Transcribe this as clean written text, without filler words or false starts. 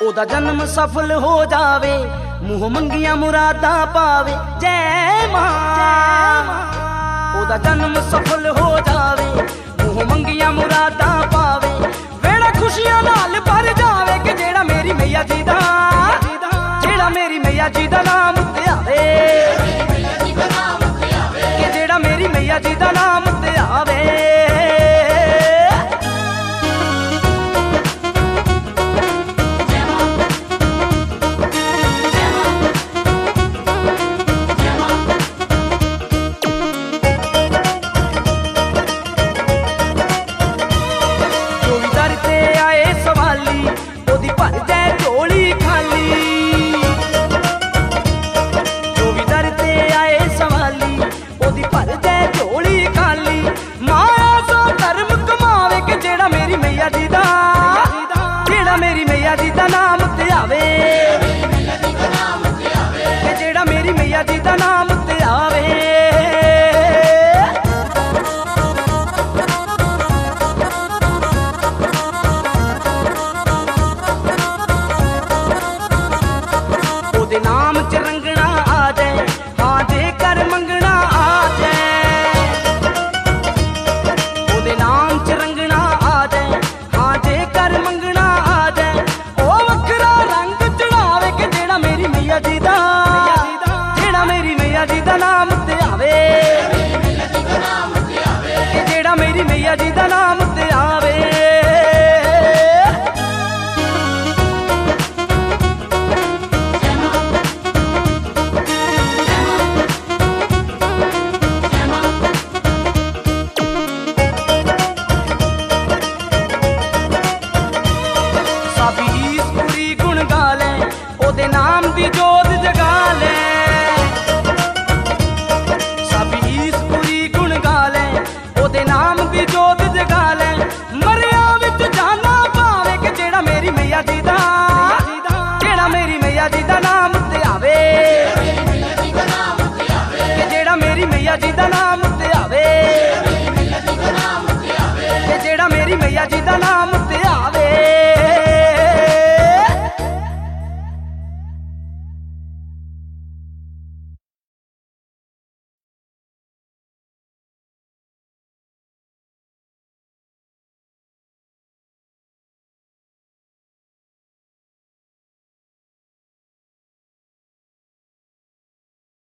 ओदा जन्म सफल हो जावे, मुँह मंगिया मुरादा पावे। जय मां। ओदा जन्म सफल हो जावे, मुँह मंगिया मुरादा पावे। वेड़ा खुशियां नाल भर जावे कि जेड़ा मेरी मैया जी दा, जेड़ा मेरी मैया जी दा नाम ते आवे, कि जेड़ा मेरी मैया जी दा नाम ते आवे। मेरी मैया जी दा नाम ते आवे, कि जेड़ा मेरी मैया जी दा नाम ते आवे। ओदे नाम च रंगना आ जाए, हाँ जे कर मंगना आ जाए। ओदे नाम च रंगना आ जाए, हाँ जे कर मंगना जी दा नाम ते आवे, कि जेड़ा मेरी मैया जी दा नाम ते आवे। साबी ईसपुरी गुण गा ले, ओदे नाम दी जोत जगा ले। नाम दी जोत जगा ले, मरिया विच जाना पावे, कि जेड़ा मेरी मैया जी दा, जेड़ा मेरी मैया जी दा नाम ते आवे, कि जेड़ा मेरी मैया जी दा